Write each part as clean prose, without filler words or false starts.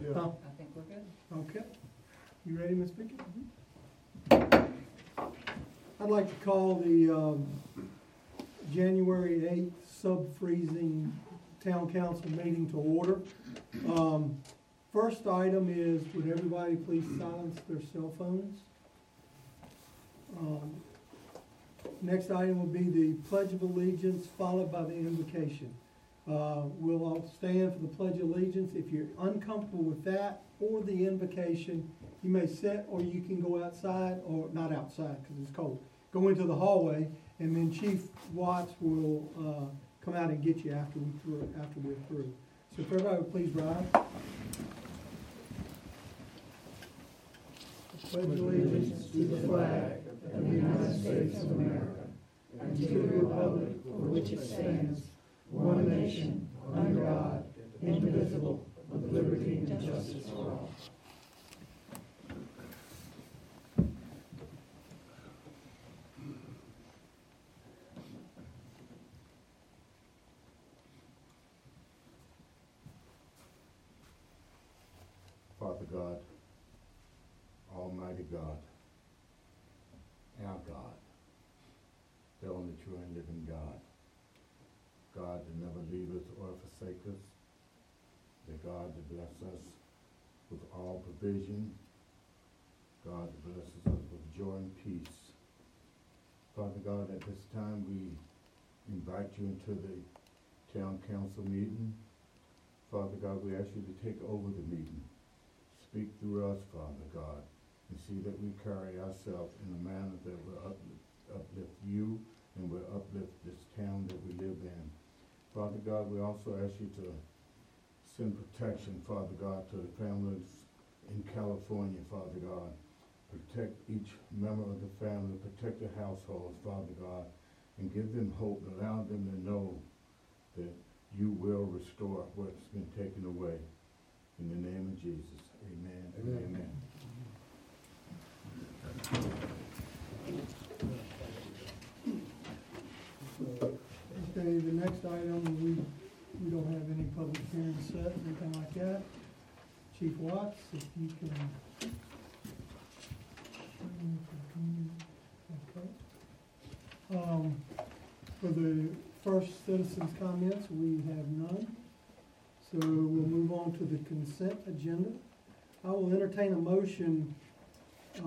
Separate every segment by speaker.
Speaker 1: good.
Speaker 2: Huh?
Speaker 3: I think we're good.
Speaker 2: Okay. You ready, Ms. Vicky? I'd like to call the January 8th sub-freezing town council meeting to order. First item is, would everybody please silence their cell phones? Next item will be the Pledge of Allegiance, followed by the invocation. We'll all stand for the Pledge of Allegiance. If you're uncomfortable with that or the invocation, you may sit or you can go outside, or not outside because it's cold. Go into the hallway, and then Chief Watts will come out and get you after we're through. So if everybody would please rise. Pledge allegiance to the flag of the United States of America and to the republic for which it stands, one nation, under God, indivisible, with liberty and justice for all.
Speaker 1: Father God, Almighty God, our God, the only true and living God, God that never leave us or forsake us, the God that blesses us with all provision, God that blesses us with joy and peace. Father God, at this time we invite you into the town council meeting. Father God, we ask you to take over the meeting. Speak through us, Father God, and see that we carry ourselves in a manner that will uplift you and will uplift this town that we live in. Father God, we also ask you to send protection, Father God, to the families in California, Father God. Protect each member of the family, protect the households, Father God, and give them hope, allow them to know that you will restore what's been taken away. In the name of Jesus, amen and amen.
Speaker 2: Okay, the next item, we don't have any public hearing set, or anything like that. Chief Watts, if you can. Okay. For the first citizens' comments, we have none. So we'll move on to the consent agenda. I will entertain a motion I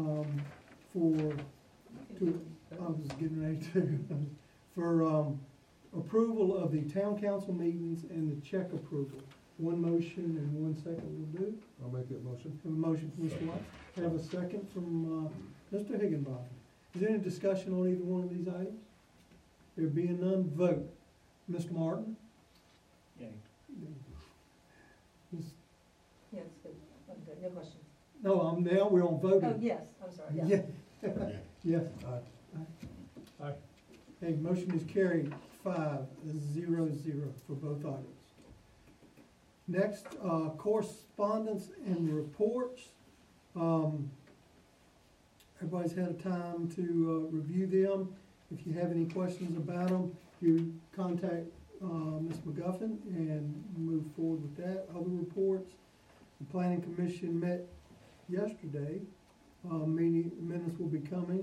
Speaker 2: was getting ready to, for approval of the town council meetings and the check approval. One motion and 1 second will do.
Speaker 4: I'll make that motion.
Speaker 2: Have a motion from Mr. Watts. Have a second from Mr. Higginbotham. Is there any discussion on either one of these items? There being none, vote. Mr. Martin?
Speaker 5: Yay.
Speaker 3: Yes, good. I'm good. No questions.
Speaker 2: No, now we're on voting.
Speaker 3: Oh, yes, I'm sorry, yeah.
Speaker 2: Yeah. Yes.
Speaker 4: Aye.
Speaker 2: Okay, motion is carried 5-0-0 for both items. Next, correspondence and reports. Everybody's had a time to review them. If you have any questions about them, you contact Ms. McGuffin and move forward with that. Other reports, the Planning Commission met yesterday. Minutes will be coming.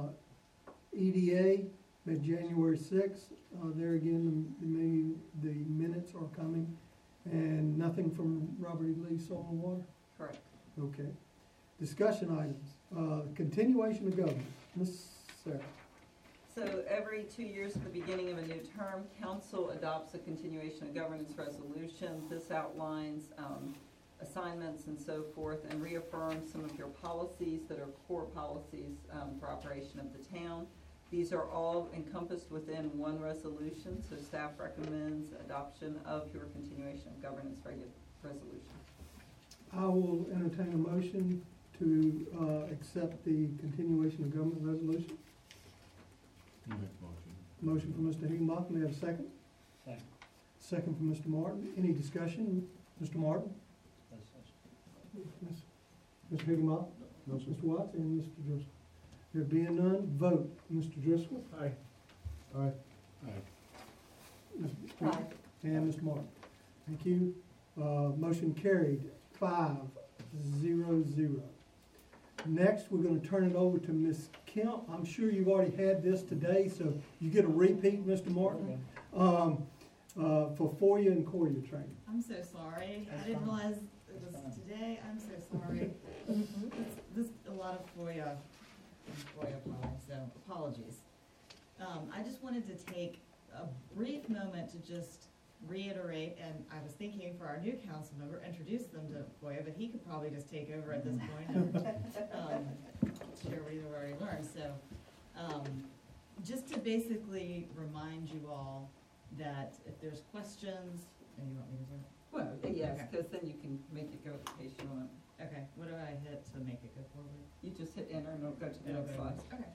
Speaker 2: EDA met January 6th. There again, the minutes are coming. And nothing from Robert E. Lee Soil and Water?
Speaker 3: Correct.
Speaker 2: Okay. Discussion items. Continuation of government. Ms. Sarah.
Speaker 6: So every 2 years at the beginning of a new term, council adopts a continuation of governance resolution. This outlines assignments and so forth, and reaffirms some of your policies that are core policies for operation of the town. These are all encompassed within one resolution, so staff recommends adoption of your continuation of governance resolution.
Speaker 2: I will entertain a motion to accept the continuation of government resolution.
Speaker 1: You make the motion.
Speaker 2: Motion from Mr. Higginbotham. May I have a second?
Speaker 5: Second.
Speaker 2: Second from Mr. Martin. Any discussion? Mr. Martin? Mr. Higginbotham?
Speaker 4: No, sir.
Speaker 2: Mr. Watts and Mr. Driscoll. There being none, vote. Mr. Driscoll?
Speaker 4: Aye. Aye.
Speaker 2: Mr. And Mr. Martin. Thank you. Motion carried. 5-0-0. Next, we're gonna turn it over to Ms. Kemp. I'm sure you've already had this today, so you get a repeat, Mr. Martin, for FOIA and COIA training.
Speaker 5: I'm so sorry. I didn't realize it was today. I'm so sorry. This a lot of FOIA probably, so apologies. I just wanted to take a brief moment to just reiterate, and I was thinking for our new council member, introduce them to FOIA, but he could probably just take over at this point and share what he's already learned. So just to basically remind you all that if there's questions, and you want me to do it?
Speaker 6: Well, yes,
Speaker 5: Okay.
Speaker 6: because then you can make it go to page you want.
Speaker 5: Okay, what do I hit to make it go forward?
Speaker 6: You just hit enter and it'll go to the
Speaker 5: It'll
Speaker 6: next
Speaker 5: go
Speaker 6: slide.
Speaker 5: Okay.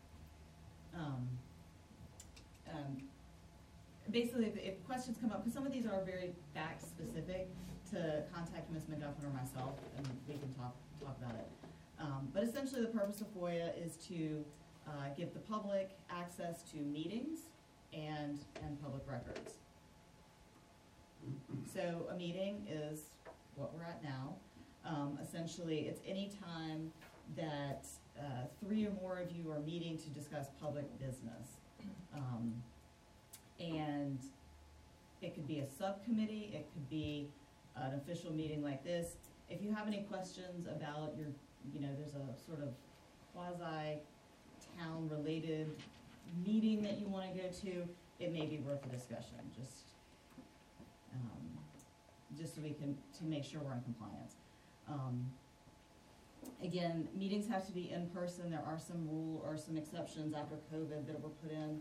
Speaker 5: Basically, if questions come up, because some of these are very fact specific, to contact Ms. McGuffin or myself, and we can talk about it. But essentially, the purpose of FOIA is to give the public access to meetings and public records. So a meeting is what we're at now. Essentially, it's any time that 3 or more of you are meeting to discuss public business. And it could be a subcommittee, it could be an official meeting like this. If you have any questions about your, there's a sort of quasi-town related meeting that you wanna go to, it may be worth a discussion, just so we can, to make sure we're in compliance. Again, meetings have to be in person. There are some some exceptions after COVID that were put in,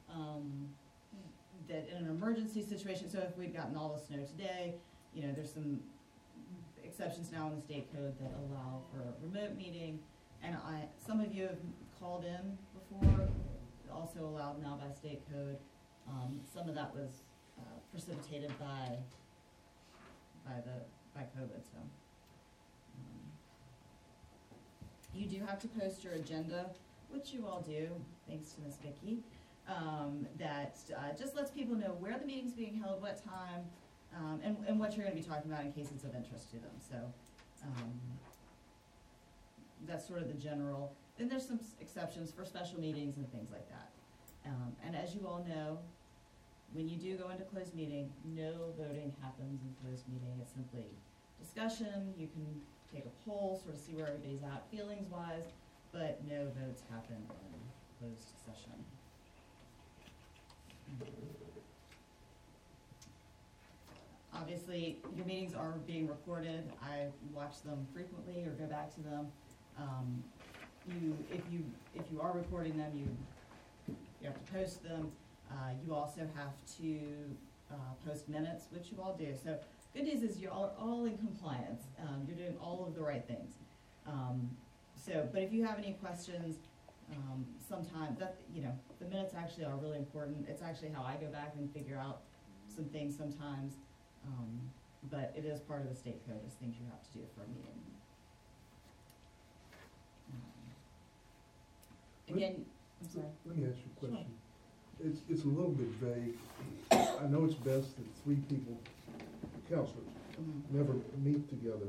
Speaker 5: that in an emergency situation, so if we'd gotten all the snow today, there's some exceptions now in the state code that allow for a remote meeting. And some of you have called in before, also allowed now by state code. Some of that was precipitated by COVID, so. You do have to post your agenda, which you all do, thanks to Ms. Vicki. That just lets people know where the meeting's being held, what time, and what you're gonna be talking about in case it's of interest to them, so. That's sort of the general. Then there's some exceptions for special meetings and things like that. And as you all know, when you do go into closed meeting, no voting happens in closed meeting. It's simply discussion. You can take a poll, sort of see where everybody's at feelings-wise, but no votes happen in closed session. Obviously, your meetings are being recorded. I watch them frequently or go back to them. If you are recording them, you have to post them. You also have to post minutes, which you all do. So good news is you're all in compliance. You're doing all of the right things. But if you have any questions, sometimes the minutes actually are really important. It's actually how I go back and figure out some things sometimes. But it is part of the state code, is things you have to do for a meeting. Again, I'm sorry.
Speaker 4: Let me ask you a question. It's a little bit vague. I know it's best that 3 people, counselors, never meet together.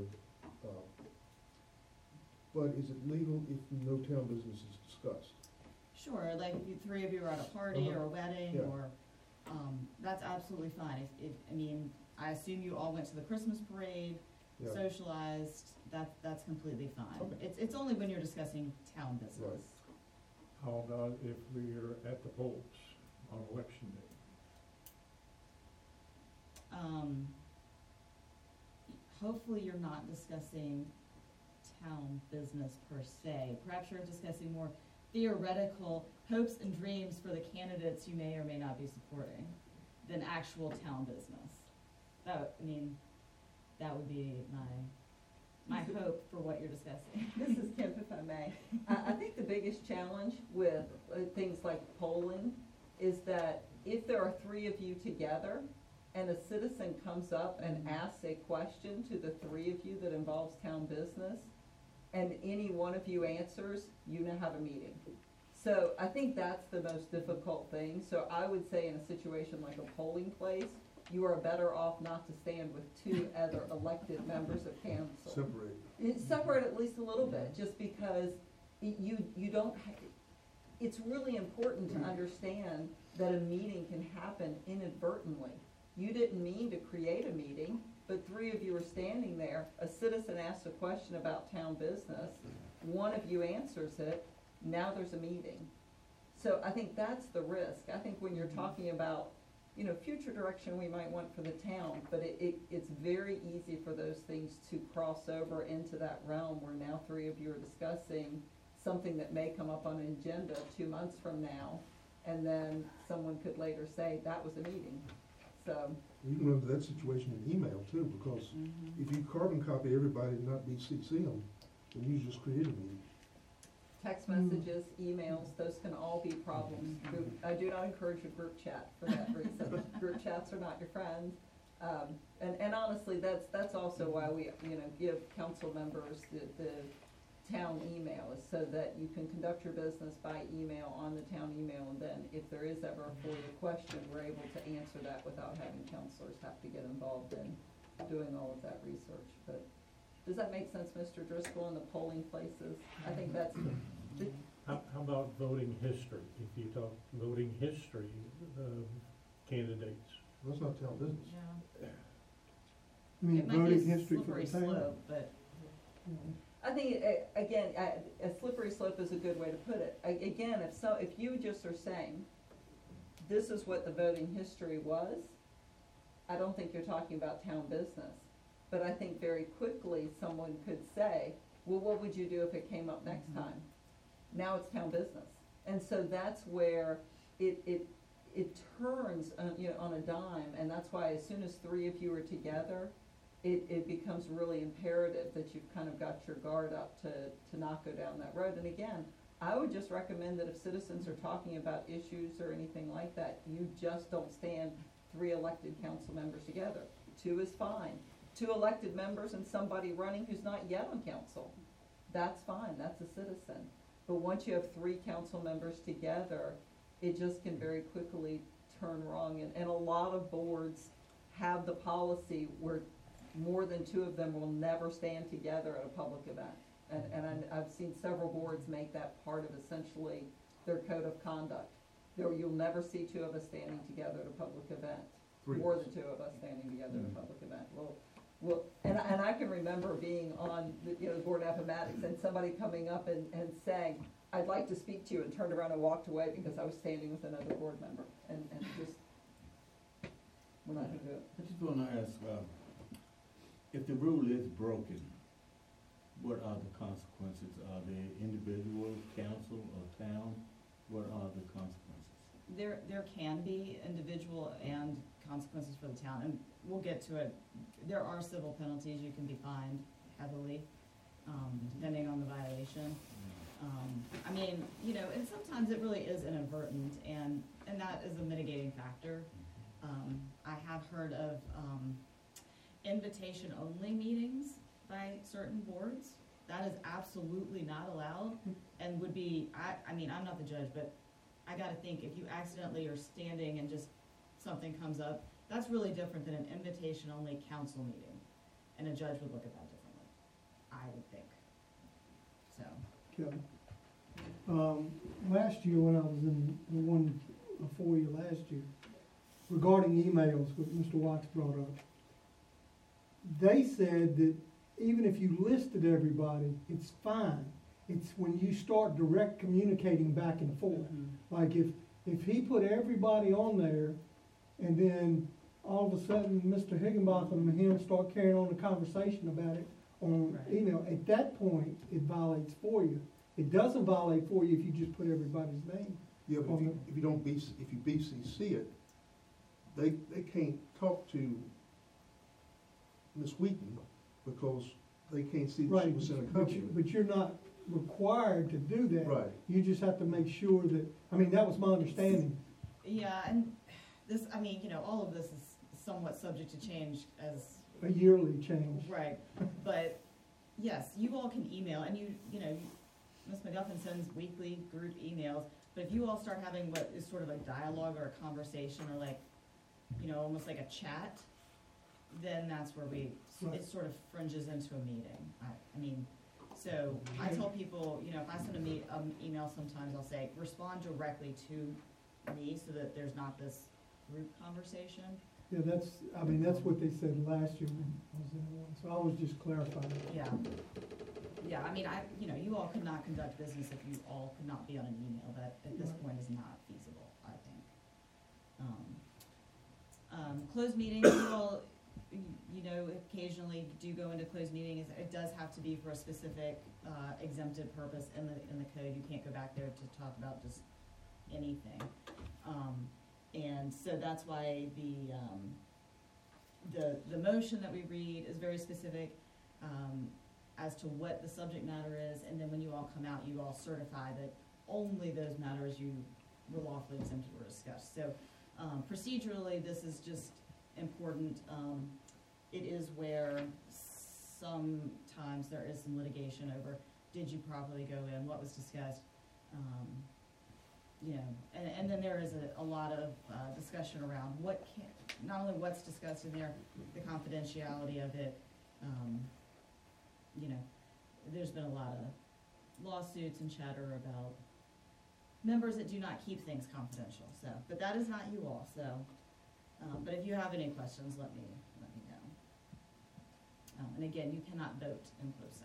Speaker 4: But is it legal if no town business is discussed?
Speaker 5: Sure, like if 3 of you are at a party or a wedding,
Speaker 4: Yeah.
Speaker 5: or that's absolutely fine. I assume you all went to the Christmas parade,
Speaker 4: Yeah.
Speaker 5: socialized. That's completely fine.
Speaker 4: Okay.
Speaker 5: It's only when you're discussing town business.
Speaker 4: Right.
Speaker 7: How about if we are at the polls on election day?
Speaker 5: Hopefully you're not discussing town business per se. Perhaps you're discussing more theoretical hopes and dreams for the candidates you may or may not be supporting than actual town business. That would be my hope for what you're discussing.
Speaker 6: This is Kim, if I may. I think the biggest challenge with things like polling is that if there are 3 of you together and a citizen comes up and asks a question to the 3 of you that involves town business, and any one of you answers, you now have a meeting. So I think that's the most difficult thing. So I would say in a situation like a polling place, you are better off not to stand with two other elected members of council.
Speaker 4: Separate.
Speaker 6: It's separate at least a little bit, just because you don't, it's really important to understand that a meeting can happen inadvertently. You didn't mean to create a meeting, but three of you are standing there, a citizen asks a question about town business, one of you answers it, now there's a meeting. So I think that's the risk. I think when you're talking about, you know, future direction we might want for the town, but it's very easy for those things to cross over into that realm where now three of you are discussing something that may come up on an agenda 2 months from now, and then someone could later say, that was a meeting. So,
Speaker 4: You can run into that situation in email too, because if you carbon copy everybody and not BCC them, then you just create a meeting.
Speaker 6: text messages, emails, those can all be problems. I do not encourage a group chat for that reason. Group chats are not your friends. And honestly, that's also why we, you know, give council members the town email, is so that you can conduct your business by email on the town email, and then if there is ever a FOIA question, we're able to answer that without having counselors have to get involved in doing all of that research. But does that make sense, Mr. Driscoll, in the polling places? I think that's
Speaker 7: How about voting history? If you talk voting history, candidates.
Speaker 4: That's not town business.
Speaker 5: Yeah.
Speaker 2: I mean,
Speaker 5: It might be
Speaker 2: voting
Speaker 5: a
Speaker 2: history for
Speaker 5: slippery
Speaker 2: the town.
Speaker 5: slope, but
Speaker 6: I think, again, a slippery slope is a good way to put it. Again, if you just are saying, this is what the voting history was, I don't think you're talking about town business. But I think very quickly, someone could say, well, what would you do if it came up next time? Now it's town business. And so that's where it turns, you know, on a dime, and that's why as soon as three of you are together, it becomes really imperative that you've kind of got your guard up to not go down that road. And again, I would just recommend that if citizens are talking about issues or anything like that, you just don't stand three elected council members together. Two is fine. Two elected members and somebody running who's not yet on council, that's fine, that's a citizen. But once you have three council members together, it just can very quickly turn wrong. And a lot of boards have the policy where more than two of them will never stand together at a public event. And I've seen several boards make that part of essentially their code of conduct. You'll never see two of us standing together at a public event.
Speaker 4: Three.
Speaker 6: More than two of us standing together at a public event. Well, and I can remember being on the, you know, the board of Appomattox and somebody coming up and saying, I'd like to speak to you, and turned around and walked away because I was standing with another board member, and just, we're not gonna do it.
Speaker 1: I just wanna ask, if the rule is broken, what are the consequences? Are they individual, council, or town? What are the consequences?
Speaker 5: there can be individual and consequences for the town, and we'll get to it. There are civil penalties, you can be fined heavily, depending on the violation. I mean, you know, and sometimes it really is inadvertent, and that is a mitigating factor. I have heard of, invitation-only meetings by certain boards. That is absolutely not allowed, and would be, I mean, I'm not the judge, but I gotta think, if you accidentally are standing and just something comes up, that's really different than an invitation-only council meeting, and a judge would look at that differently, I would think, so.
Speaker 2: Kevin, last year when I was in the one before you last year, regarding emails, what Mr. Watts brought up, they said that even if you listed everybody, it's fine. It's when you start direct communicating back and forth. Like if he put everybody on there, and then all of a sudden Mr. Higginbotham and him start carrying on the conversation about it on
Speaker 5: Right.
Speaker 2: email, at that point, it violates for you. It doesn't violate for you if you just put everybody's name.
Speaker 4: Yeah, but if you don't if you BCC it, they can't talk to Ms. Wheaton because they can't see that she was in a copy of it.
Speaker 2: But you're not required to do that.
Speaker 4: Right.
Speaker 2: You just have to make sure that, I mean, that was my understanding.
Speaker 5: Yeah, and this, I mean, you know, all of this is somewhat subject to change as,
Speaker 2: A yearly change.
Speaker 5: right, but yes, you all can email, and you know, Ms. McGuffin sends weekly group emails, but if you all start having what is sort of a dialogue or a conversation, or like, almost like a chat, then that's where
Speaker 2: Right.
Speaker 5: it sort of fringes into a meeting. I mean, so I tell people, if I send email sometimes, I'll say, respond directly to me so that there's not this group conversation.
Speaker 2: Yeah, that's what they said last year when I was in one, so I was just clarifying.
Speaker 5: Yeah. Yeah, I mean, you all could not conduct business if you all could not be on an email. That, at this
Speaker 2: Right.
Speaker 5: point, is not feasible, I think. Closed meetings, you all, occasionally do go into closed meetings. It does have to be for a specific, exempted purpose in the code. You can't go back there to talk about just anything. And so that's why the motion that we read is very specific, as to what the subject matter is, and then when you all come out, you all certify that only those matters you were lawfully exempted were discussed. So, procedurally, this is just important. It is where sometimes there is some litigation over, did you properly go in, what was discussed? And then there is a lot of discussion around not only what's discussed in there, the confidentiality of it. There's been a lot of lawsuits and chatter about members that do not keep things confidential, so, but that is not you all, so. But if you have any questions, let me know. And again, you cannot vote in closed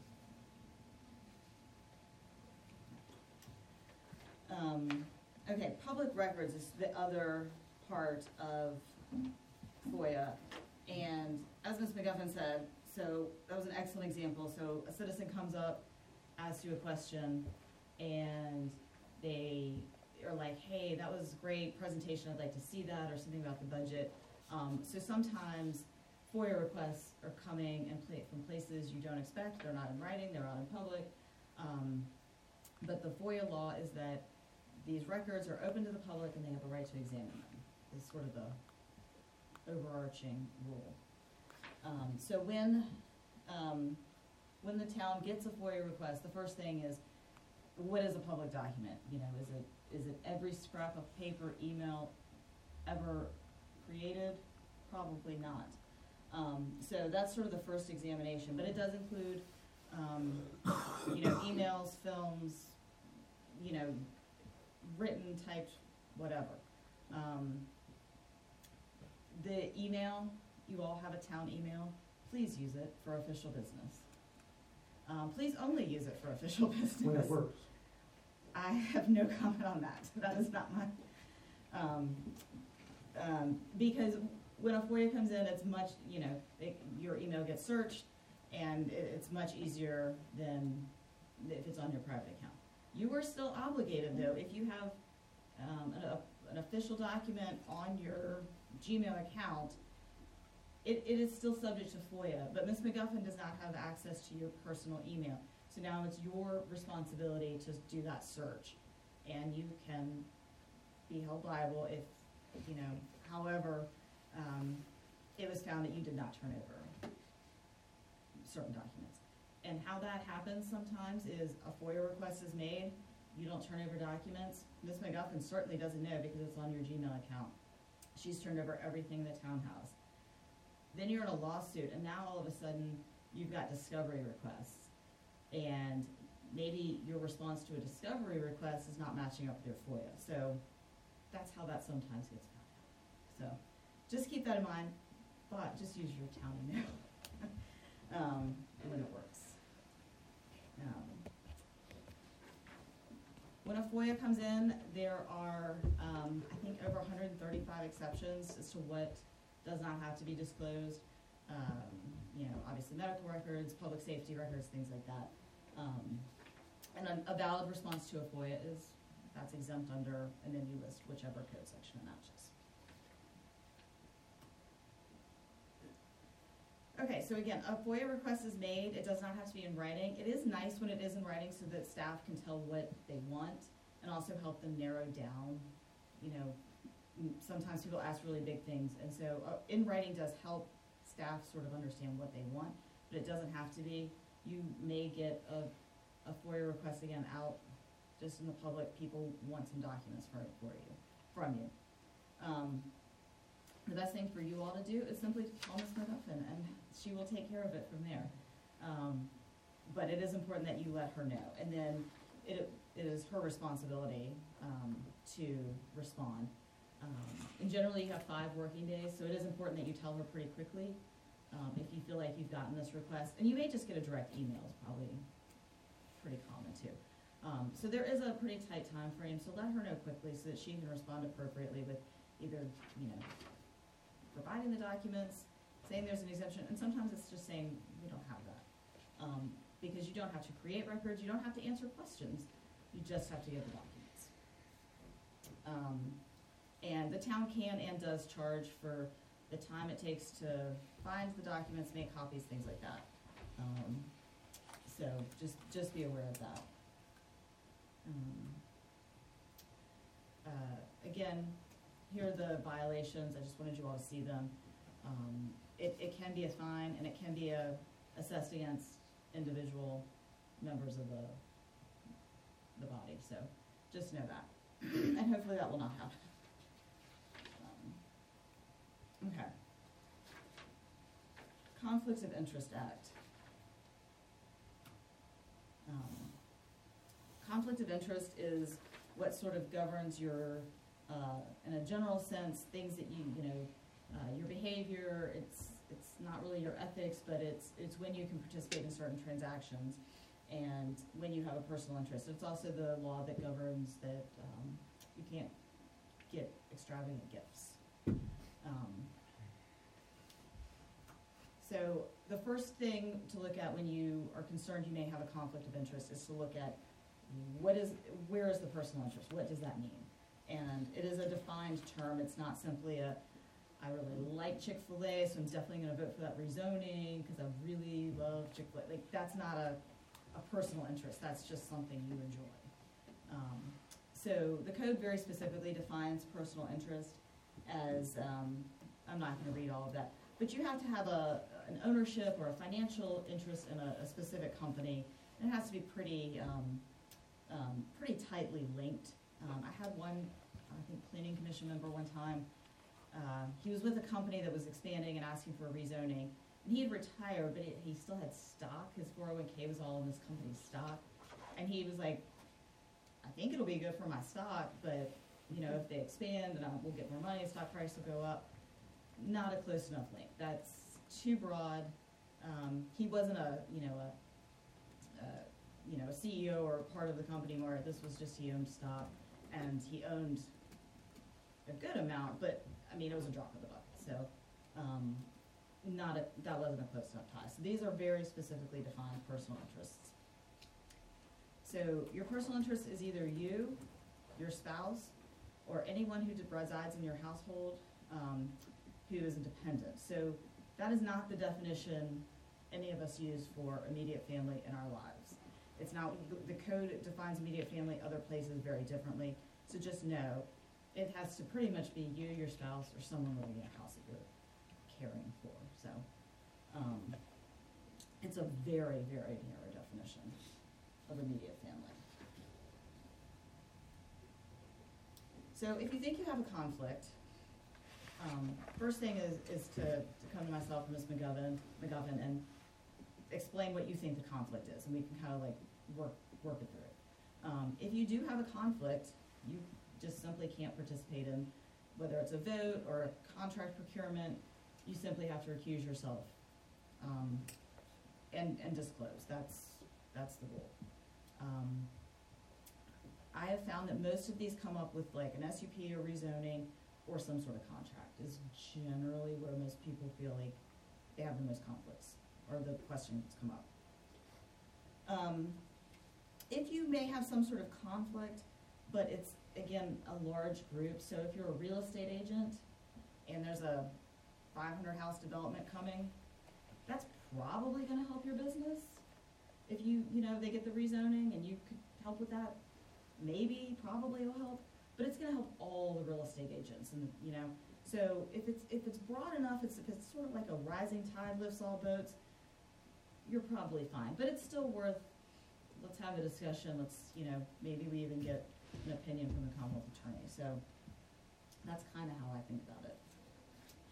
Speaker 5: session. Okay, public records is the other part of FOIA. And as Ms. McGuffin said, so that was an excellent example. So a citizen comes up, asks you a question, and they are like, hey, that was a great presentation, I'd like to see that, or something about the budget. So sometimes FOIA requests are coming from places you don't expect. They're not in writing, they're out in public. But the FOIA law is that these records are open to the public and they have a right to examine them, is sort of the overarching rule. So when the town gets a FOIA request, the first thing is, what is a public document? Is it every scrap of paper, email ever created? Probably not. So that's sort of the first examination, but it does include, emails, films, written, typed, whatever. The email, you all have a town email, please use it for official business. Please only use it for official business.
Speaker 4: When it works.
Speaker 5: I have no comment on that. That is not my, because when a FOIA comes in, it's much, your email gets searched, and it's much easier than if it's on your private account. You are still obligated, though, if you have an official document on your Gmail account, it is still subject to FOIA, but Ms. McGuffin does not have access to your personal email. So now it's your responsibility to do that search, and you can be held liable if, however, it was found that you did not turn over certain documents. And how that happens sometimes is a FOIA request is made, you don't turn over documents. Ms. McGuffin certainly doesn't know because it's on your Gmail account. She's turned over everything the town has. Then you're in a lawsuit, and now all of a sudden you've got discovery requests. And maybe your response to a discovery request is not matching up with your FOIA. So that's how that sometimes gets found out. So just keep that in mind, but just use your town email when it works. When a FOIA comes in, there are, I think, over 135 exceptions as to what does not have to be disclosed. Obviously medical records, public safety records, things like that. And a valid response to a FOIA is, that's exempt under, and then you list whichever code section it matches. Okay, so again, a FOIA request is made. It does not have to be in writing. It is nice when it is in writing so that staff can tell what they want and also help them narrow down. Sometimes people ask really big things, and so in writing does help staff sort of understand what they want, but it doesn't have to be. You may get a FOIA request again out just in the public. People want some documents from you. the best thing for you all to do is simply call Ms. McGuffin, and she will take care of it from there. But it is important that you let her know, and then it is her responsibility to respond. And generally, you have 5 working days, so it is important that you tell her pretty quickly if you feel like you've gotten this request. And you may just get a direct email, is probably pretty common too. So there is a pretty tight time frame, so let her know quickly so that she can respond appropriately with either, providing the documents, saying there's an exemption, and sometimes it's just saying we don't have that. Because you don't have to create records, you don't have to answer questions, you just have to get the documents. And the town can and does charge for the time it takes to find the documents, make copies, things like that. So just be aware of that. Again, here are the violations. I just wanted you all to see them. It can be a fine, and it can be assessed against individual members of the body. So just know that, and hopefully that will not happen. Okay. Conflicts of Interest Act. Conflict of interest is what sort of governs your, in a general sense, things that your behavior. It's not really your ethics, but it's when you can participate in certain transactions, and when you have a personal interest. It's also the law that governs that you can't get extravagant gifts. So the first thing to look at when you are concerned you may have a conflict of interest is to look at where is the personal interest? What does that mean? And it is a defined term. It's not simply I really like Chick-fil-A, so I'm definitely going to vote for that rezoning because I really love Chick-fil-A. Like, that's not a personal interest. That's just something you enjoy. So the code very specifically defines personal interest as, I'm not going to read all of that, but you have to have an ownership or a financial interest in a specific company. It has to be pretty tightly linked. I had one, I think, planning commission member one time. He was with a company that was expanding and asking for a rezoning. And he had retired, but he still had stock. His 401k was all in this company's stock. And he was like, I think it'll be good for my stock, but if they expand, then we'll get more money, stock price will go up. Not a close enough link. That's too broad. He wasn't a CEO or part of the company more. This was just he owned stock, and he owned a good amount, but it was a drop in the bucket. So that wasn't a close enough tie. So these are very specifically defined personal interests. So your personal interest is either you, your spouse, or anyone who resides in your household who is a dependent. So that is not the definition any of us use for immediate family in our lives. It's not, the code defines immediate family other places very differently. So just know, it has to pretty much be you, your spouse, or someone living in a house that you're caring for. So it's a very, very narrow definition of immediate family. So if you think you have a conflict, first thing is to come to myself and Ms. McGovern and explain what you think the conflict is, and we can kind of like work it through. If you do have a conflict, you just simply can't participate in, whether it's a vote or a contract procurement. You simply have to recuse yourself and disclose. That's the rule. I have found that most of these come up with like an SUP or rezoning or some sort of contract is generally where most people feel like they have the most conflicts or the questions come up. If you may have some sort of conflict, but it's, again, a large group, so if you're a real estate agent and there's a 500 house development coming, that's probably going to help your business. If they get the rezoning and you could help with that, maybe, probably it'll help, but it's going to help all the real estate agents, and so if it's broad enough, if it's sort of like a rising tide lifts all boats, you're probably fine. But it's still worth, let's have a discussion. Let's, maybe we even get an opinion from the Commonwealth Attorney. So that's kind of how I think about it.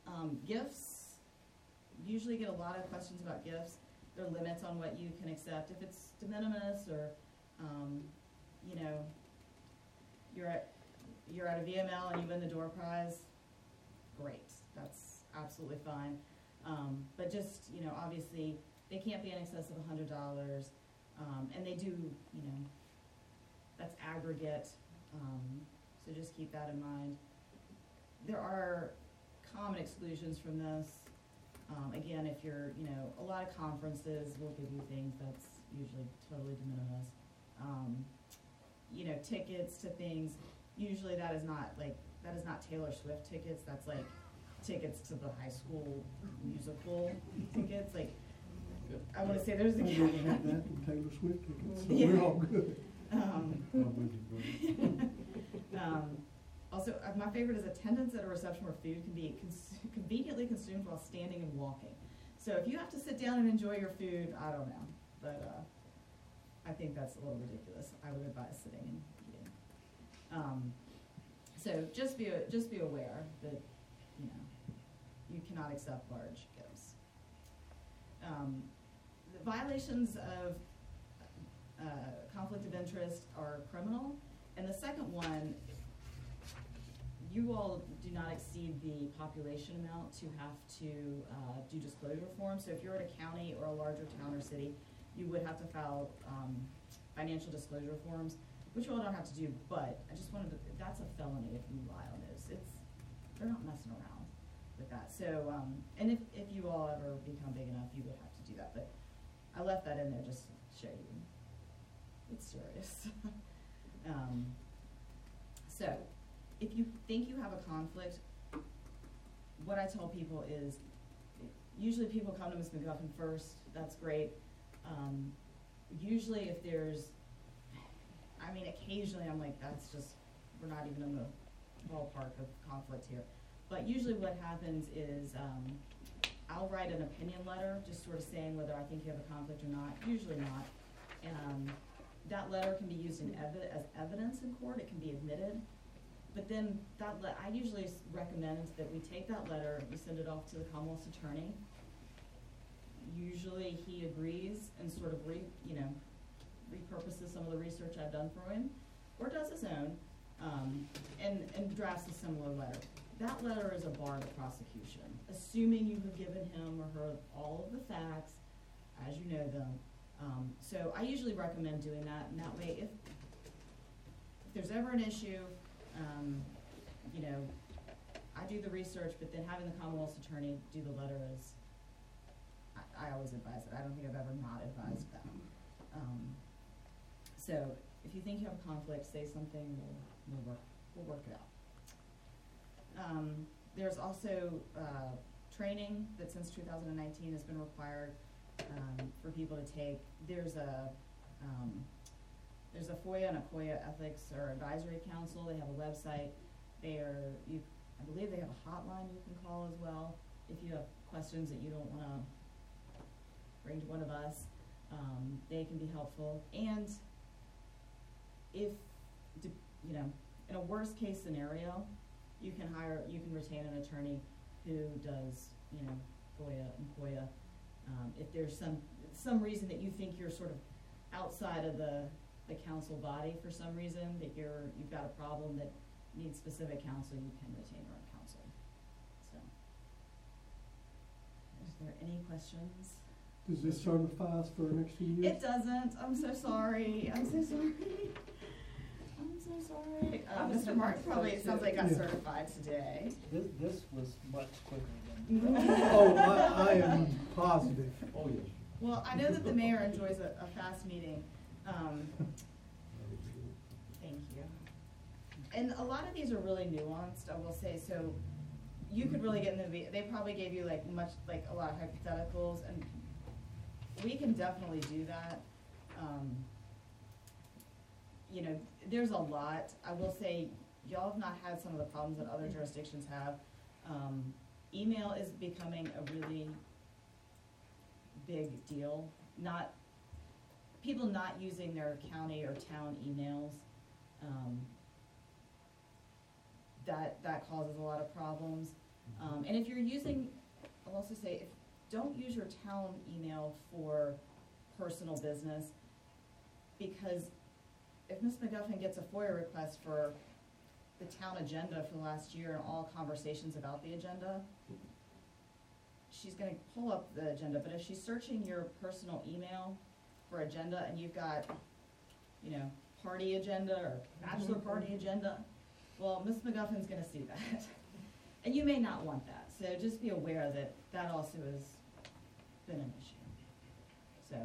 Speaker 5: Gifts, usually get a lot of questions about gifts. There are limits on what you can accept. If it's de minimis or, you know, you're at a VML and you win the door prize, great, that's absolutely fine. But just, you know, obviously, they can't be in excess of $100, and they do, you know, that's aggregate, so just keep that in mind. There are common exclusions from this. Again, if you're, you know, a lot of conferences will give you things that's usually totally de minimis. You know, tickets to things, usually that is not Taylor Swift tickets, that's like tickets to the high school musical tickets, like, I wanna say there's a
Speaker 2: I'd rather have that than Taylor Swift tickets, so
Speaker 5: Yeah.
Speaker 2: we're all good.
Speaker 5: Also, my favorite is attendance at a reception where food can be conveniently consumed while standing and walking. So if you have to sit down and enjoy your food, I don't know, but I think that's a little ridiculous. I would advise sitting and eating. So just be aware that, you know, you cannot accept large gifts. The violations of conflict of interest are criminal, and the second one, you all do not exceed the population amount to have to do disclosure forms. So if you're in a county or a larger town or city, you would have to file financial disclosure forms, which you all don't have to do, but I just wanted to, that's a felony if you lie on those. They're not messing around with that. So, and if you all ever become big enough, you would have to do that, but I left that in there just to show you. It's serious. So, if you think you have a conflict, what I tell people is, usually people come to Ms. McGuffin first, that's great. Usually if there's, I mean, occasionally I'm like, that's just, we're not even in the ballpark of conflict here. But usually what happens is, I'll write an opinion letter, just sort of saying whether I think you have a conflict or not, usually not. That letter can be used as evidence in court, it can be admitted. But then I usually recommend that we take that letter, we send it off to the Commonwealth's attorney. Usually he agrees and sort of repurposes some of the research I've done for him, or does his own, and drafts a similar letter. That letter is a bar to prosecution, assuming you have given him or her all of the facts as you know them. So I usually recommend doing that, and that way if there's ever an issue, you know, I do the research, but then having the Commonwealth's attorney do the letter is, I always advise it. I don't think I've ever not advised that. So if you think you have a conflict, say something, we'll work it out. There's also training that since 2019 has been required for people to take. There's a FOIA and a COIA ethics or advisory council. They have a website. I believe they have a hotline you can call as well if you have questions that you don't want to bring to one of us. They can be helpful. And if, you know, in a worst case scenario, you can retain an attorney who does, you know, FOIA and COIA. If there's some reason that you think you're sort of outside of the council body for some reason, that you've got a problem that needs specific counsel, you can retain your own counsel. So, is there any questions?
Speaker 2: Does this certify us for the next few years?
Speaker 5: It doesn't. I'm so sorry. I'm so sorry. I'm so sorry. Mr. Martin probably, it sounds like got
Speaker 2: Yeah.
Speaker 5: certified today.
Speaker 8: This was much quicker than.
Speaker 2: Oh, I am positive.
Speaker 1: Oh, yes.
Speaker 5: Well, I know that the mayor enjoys a fast meeting. Thank you. And a lot of these are really nuanced, I will say. So you could really get in they probably gave you like a lot of hypotheticals, and we can definitely do that. You know, there's a lot. I will say, y'all have not had some of the problems that other jurisdictions have. Email is becoming a really big deal. People not using their county or town emails. That causes a lot of problems. And if you're using, I'll also say, don't use your town email for personal business, because if Ms. McGuffin gets a FOIA request for the town agenda for the last year and all conversations about the agenda, she's gonna pull up the agenda, but if she's searching your personal email for agenda and you've got, you know, party agenda or bachelor party agenda, well, Ms. McGuffin's gonna see that. And you may not want that, so just be aware that that also has been an issue. So,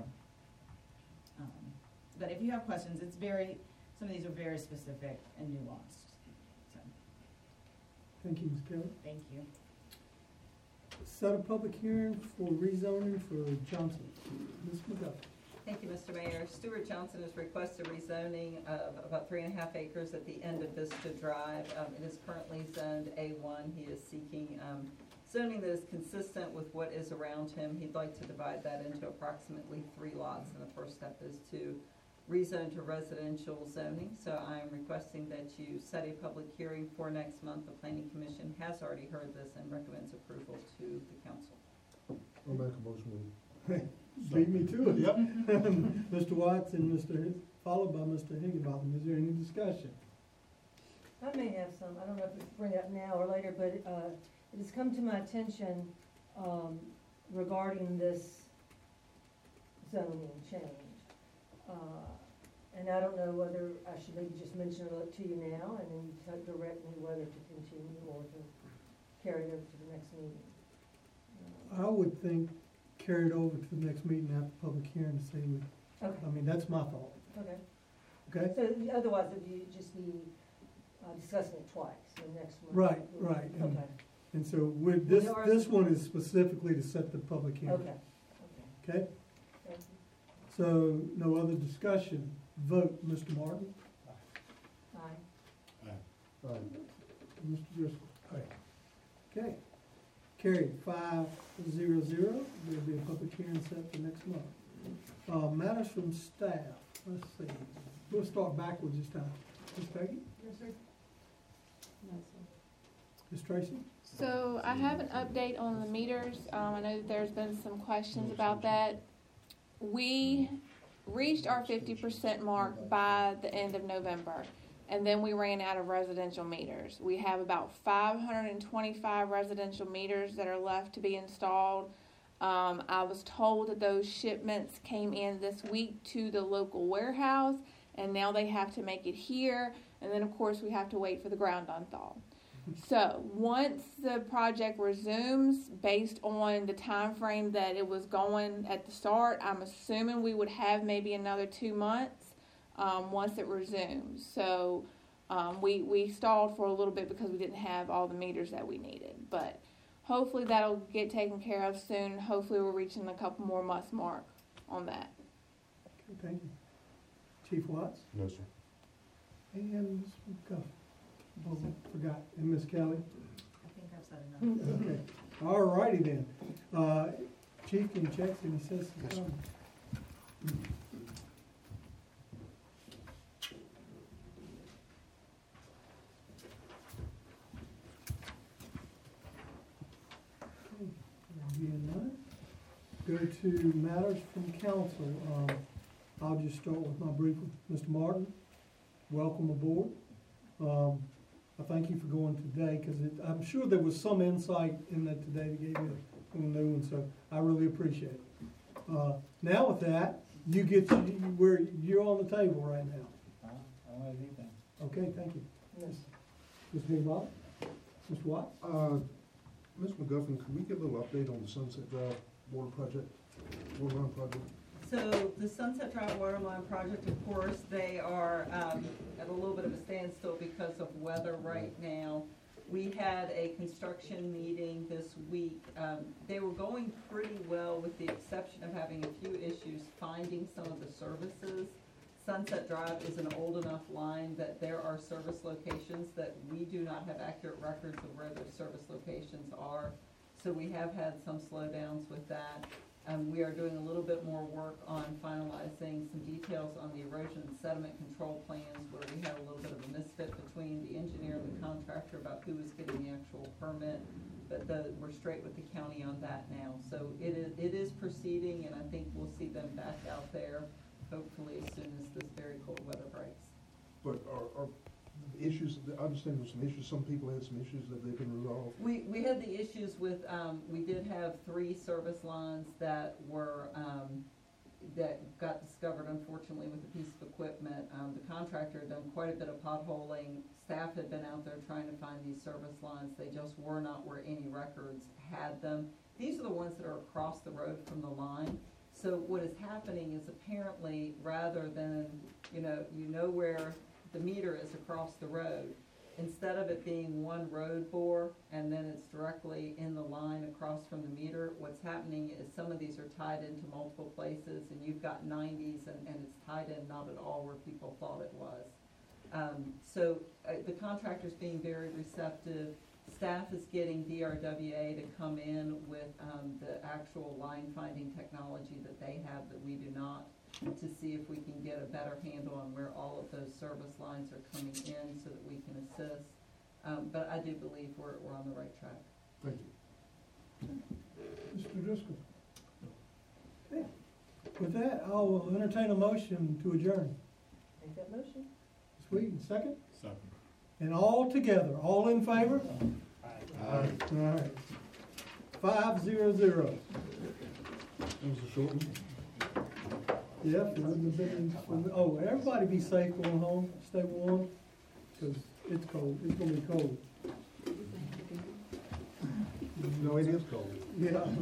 Speaker 5: but if you have questions, some of these are very specific and nuanced, so,
Speaker 2: Thank you, Ms. Kelly.
Speaker 5: thank you.
Speaker 2: Set a public hearing for rezoning for Johnson. Ms. McGuffin.
Speaker 6: Thank you, Mr. Mayor. Stuart Johnson has requested rezoning of about 3.5 acres at the end of Vista Drive. It is currently zoned A1. He is seeking zoning that is consistent with what is around him. He'd like to divide that into approximately 3 lots, and the first step is to rezone to residential zoning. So I'm requesting that you set a public hearing for next month. The Planning Commission has already heard this and recommends approval to the council.
Speaker 4: I'll make a motion.
Speaker 2: Beat me to it.
Speaker 4: Yep.
Speaker 2: Mr. Watts and followed by Mr. Higginbotham. Is there any discussion?
Speaker 3: I may have some, I don't know if it's bring it up now or later, but it has come to my attention regarding this zoning change. And I don't know whether I should maybe just mention it to you now and then you direct me whether to continue or to carry it over to the next meeting.
Speaker 2: I would think carry it over to the next meeting after public hearing to see,
Speaker 3: Okay,
Speaker 2: I mean, that's my thought.
Speaker 3: okay.
Speaker 2: Okay?
Speaker 3: So otherwise, you just be discussing it twice, the next one.
Speaker 2: Right, right. And-
Speaker 3: Okay,
Speaker 2: And so with
Speaker 3: Well,
Speaker 2: this,
Speaker 3: there are
Speaker 2: this
Speaker 3: some-
Speaker 2: one is specifically to set the public hearing.
Speaker 3: okay,
Speaker 2: Okay?
Speaker 3: thank you.
Speaker 2: So no other discussion. Vote, Mr. Martin.
Speaker 3: Aye.
Speaker 2: Mr. Driscoll. Aye. Okay. Carried 5-0. There'll be a public hearing set for next month. Matters from staff. Let's see. We'll start backwards this time. Ms. Peggy?
Speaker 3: Yes, sir. No, sir.
Speaker 2: Ms. Tracy?
Speaker 9: So I have an update on the meters. I know that there's been some questions about that. We reached our 50% mark by the end of November, and then we ran out of residential meters. We have about 525 residential meters that are left to be installed. I was told that those shipments came in this week to the local warehouse, and now they have to make it here, and then of course we have to wait for the ground unthaw. So once the project resumes, based on the time frame that it was going at the start, I'm assuming we would have maybe another 2 months once it resumes. So we stalled for a little bit because we didn't have all the meters that we needed. But hopefully that'll get taken care of soon. Hopefully we're reaching a couple more months mark on that.
Speaker 2: Okay, thank you. Chief Watts?
Speaker 1: No, sir.
Speaker 2: And Ms. McGuffin. Oh, forgot. And Ms. Kelly?
Speaker 5: I think I've said enough.
Speaker 2: Okay. All righty then. Chief, can you check and he says some comments? Okay, being none, go to matters from council. I'll just start with my brief one. Mr. Martin, welcome aboard. I thank you for going today, because I'm sure there was some insight in that today that gave you a new one, so I really appreciate it. Now with that, you get where you're on the table right now.
Speaker 8: I don't have anything.
Speaker 2: Okay, thank you.
Speaker 3: Yes.
Speaker 2: Mr. Higginbotham? Mr. Watts?
Speaker 4: Ms. McGuffin, could we get a little update on the Sunset Drive water line project?
Speaker 6: So the Sunset Drive Waterline project, of course, they are at a little bit of a standstill because of weather right now. We had a construction meeting this week. They were going pretty well with the exception of having a few issues finding some of the services. Sunset Drive is an old enough line that there are service locations that we do not have accurate records of where those service locations are. So we have had some slowdowns with that. We are doing a little bit more work on finalizing some details on the erosion and sediment control plans, where we had a little bit of a misfit between the engineer and the contractor about who was getting the actual permit. But we're straight with the county on that now. So it is proceeding, and I think we'll see them back out there hopefully as soon as this very cold weather breaks.
Speaker 4: But are issues, I understand there's some issues, some people had some issues that they've been resolved.
Speaker 6: We had the issues with, we did have 3 service lines that were, that got discovered unfortunately with a piece of equipment. The contractor had done quite a bit of potholing. Staff had been out there trying to find these service lines. They just were not where any records had them. These are the ones that are across the road from the line. So what is happening is apparently, rather than, you know where the meter is across the road, instead of it being one road bore and then it's directly in the line across from the meter, what's happening is some of these are tied into multiple places, and you've got 90s and it's tied in not at all where people thought it was. So the contractor's being very receptive. Staff is getting DRWA to come in with the actual line finding technology that they have that we do not, to see if we can get a better handle on where all of those service lines are coming in so that we can assist. But I do believe we're on the right track.
Speaker 4: Thank you.
Speaker 2: Mr. Driscoll. Okay. With that, I will entertain a motion to adjourn.
Speaker 3: Make that motion.
Speaker 2: Ms. Wheaton, second?
Speaker 7: Second.
Speaker 2: And all together, all in favor? All right. 5-0-0.
Speaker 4: That was a short one.
Speaker 2: Yep, it wouldn't have been, oh, everybody be safe going home, stay warm, because it's cold, it's gonna be cold.
Speaker 4: No, it is cold.
Speaker 2: Yeah.